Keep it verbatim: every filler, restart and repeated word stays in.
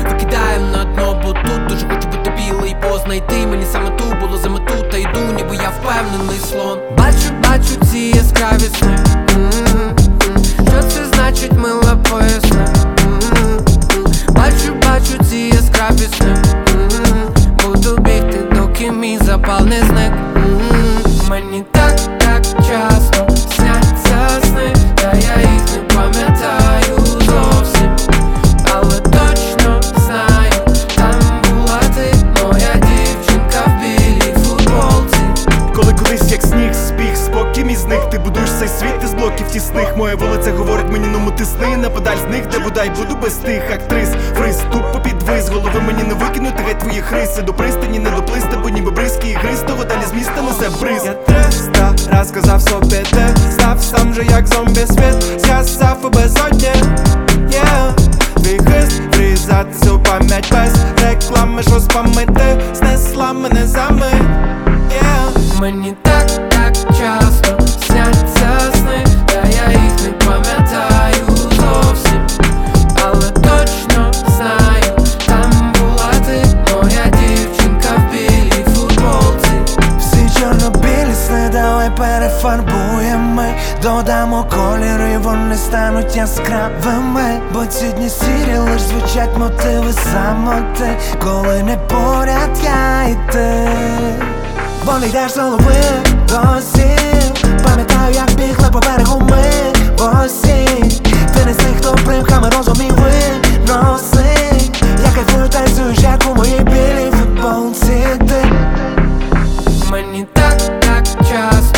викидаєм на дно, бо тут дуже хочу бути білий, познайти мені саме ту було за мету, та йду, ніби я впевнений слон. Бачу, бачу ці яскраві сни. Що це значить, мила, поясни. Бачу, бачу ці яскраві сни. Буду бігти, доки мій запал не зник. Мені так, так часто сняться сни, та я їх не пам'ятаю зовсім, але точно знаю, там була ти, моя дівчинка в білій футболці. Коли колись як сніг спіх, спокій мій зник. Ти будуєш цей світ із блоків тісних. Моя вулиця говорить мені, ну тисни на педаль з них, де бодай буду без тих актрис. Фриз, тупо підвис, голови мені не викинути, геть твої хриси. До пристані не доплисти, бо ніби бризки і гриз, того далі з міста несе бриз. Я триста раз сказав собі, ти став сам же як зомбі світ, з'ясав у безодні, yeah. Твій хист врізати цю пам'ять без реклами, що спамити, знесла мене за мить, yeah. Мені так, так часто сняться сни, та я їх не пам'ятаю зовсім, але точно знаю, там була ти, моя дівчинка в білій футболці. Всі чорно-білі сни, давай перефарбуємо, додамо кольори, і вони стануть яскравими. Бо ці дні сірі, лиш звучать мотиви самоти, коли не поряд я і ти. Бо не йдеш з голови досі, пам'ятаю, як бігли по берегу ми в осінь. Ти не з тих, хто примхами розумів виносить. Я кайфую, танцюєш, як у моїй білій футболці ти. Мені так, так часто